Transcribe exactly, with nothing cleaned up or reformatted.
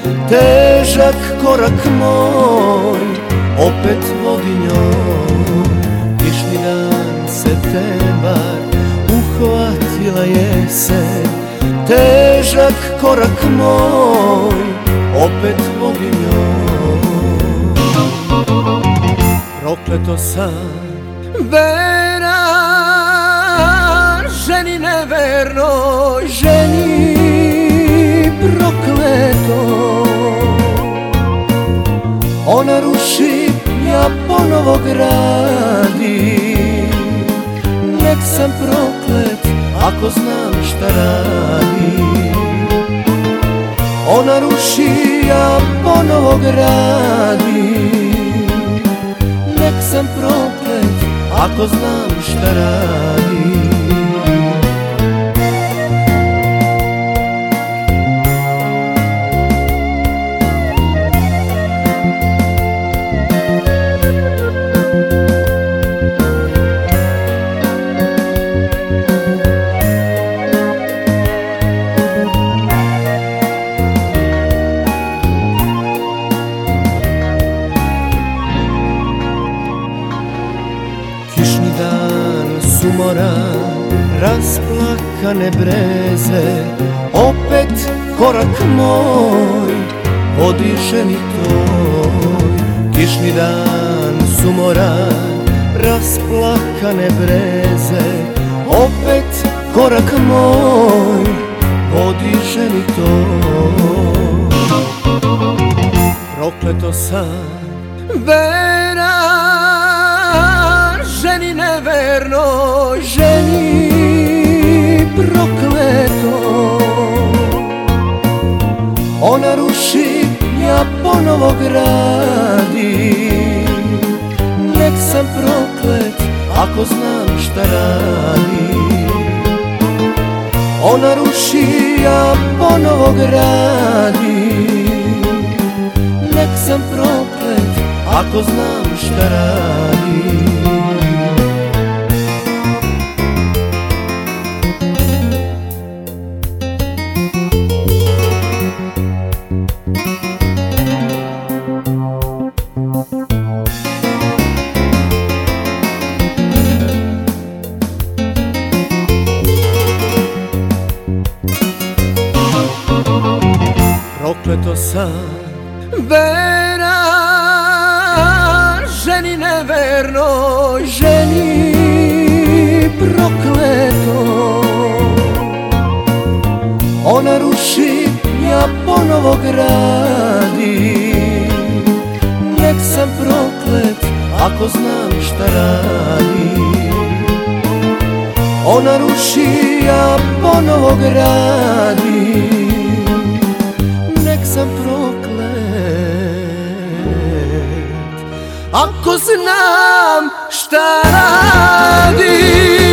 težak korak moj opet vodi njoj. Kišni dan septembar, uhvatila jesen, težak korak moj opet vodi njoj. Prokleto sam veran ženi nevernoj, ženi prokleto. Ona ruši, ja ponovo gradim. Nek sam proklet ako znam šta radim. Ona ruši, ja ponovo gradim. Nek sam proklet ako znam šta radim. Kišni dan sumoran, rasplakane breze, opet korak moj vodi ženi toj. Kišni dan sumoran, rasplakane breze, opet korak moj vodi ženi toj. Prokleto sam veran ženi nevernoj, ženi prokleto. Ona ruši, ja ponovo gradim. Nek sam proklet ako znam šta radim. Ona ruši, ja ponovo gradim. Nek sam proklet ako znam šta radim. Prokleto sam veran ženi nevernoj, ženi prokleto. Ona ruši, ja ponovo gradim. Nek sam proklet ako znam šta radim. Ona ruši, ja ponovo gradim. Nek sam proklet ako znam šta radim.